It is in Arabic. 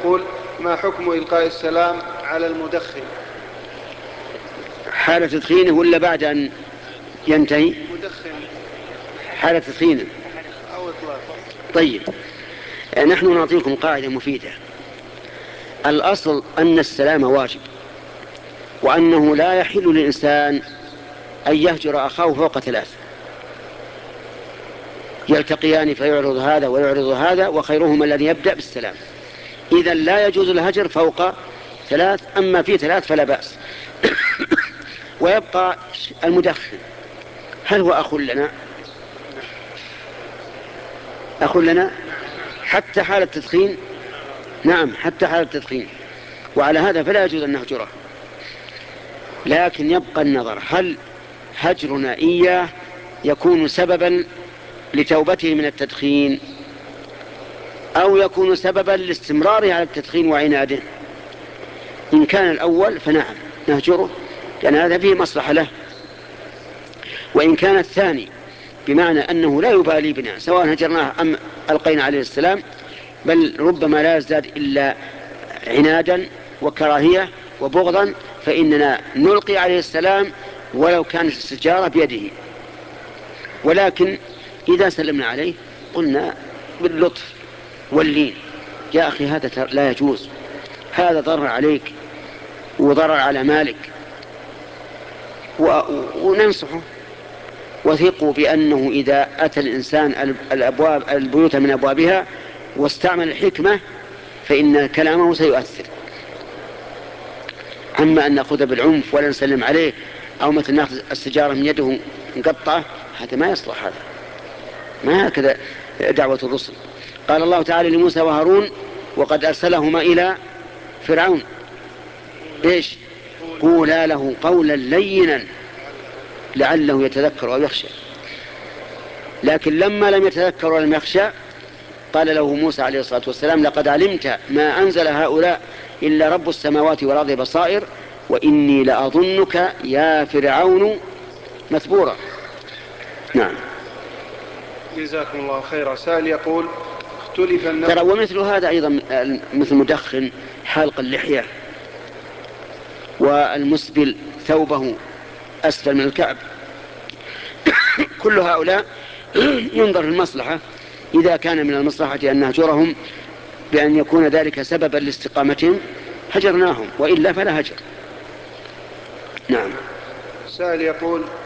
يقول: ما حكم إلقاء السلام على المدخن؟ حالة تدخينه ولا بعد أن ينتهي؟ مدخن. حالة تدخينه أو إطلاق. طيب، نحن نعطيكم قاعدة مفيدة. الأصل أن السلام واجب، وأنه لا يحل للإنسان أن يهجر أخاه فوق 3، يلتقيان فيعرض هذا ويعرض هذا، وخيرهما الذي يبدأ بالسلام. إذن لا يجوز الهجر فوق 3، أما في 3 فلا بأس. ويبقى المدخن، هل هو أخ لنا؟ أخ لنا حتى حالة التدخين؟ نعم، حتى حالة التدخين. وعلى هذا فلا يجوز أن نهجره، لكن يبقى النظر: هل هجرنا إياه يكون سببا لتوبته من التدخين، أو يكون سببا لاستمراره على التدخين وعناده؟ إن كان الأول فنعم نهجره، لأن هذا فيه مصلحة له. وإن كان الثاني بمعنى أنه لا يبالي بنا سواء هجرناه أم ألقينا عليه السلام، بل ربما لا يزداد إلا عنادا وكراهية وبغضا، فإننا نلقي عليه السلام ولو كانت السجارة بيده. ولكن إذا سلمنا عليه قلنا باللطف واللين: يا أخي هذا لا يجوز، هذا ضرر عليك وضرر على مالك، وننصحه. وثقوا بأنه إذا أتى الإنسان البيوت من أبوابها واستعمل الحكمة فإن كلامه سيؤثر. أما أن نأخذ بالعنف ولا نسلم عليه، أو مثل نأخذ السجارة من يده نقطعه، هذا ما يصلح، هذا ما هكذا دعوة الرسل. قال الله تعالى لموسى وهارون: وقد أرسلهما إلى فرعون إيش؟ قولا له قولا لينا لعله يتذكر أو يخشى. لكن لما لم يتذكر ولم يخشى قال له موسى عليه الصلاة والسلام: لقد علمت ما أنزل هؤلاء إلا رب السماوات والأرض بصائر وإني لأظنك يا فرعون مثبورا. نعم. جزاكم الله خيرا. سائل يقول: اختلف الناس. ترى ومثل هذا أيضا مثل مدخن حالق اللحية والمسبل ثوبه أسفل من الكعب، كل هؤلاء ينظر في المصلحة. إذا كان من المصلحة أن نهجرهم بأن يكون ذلك سببا لاستقامتهم هجرناهم، وإلا فلا هجر. نعم. سائل يقول: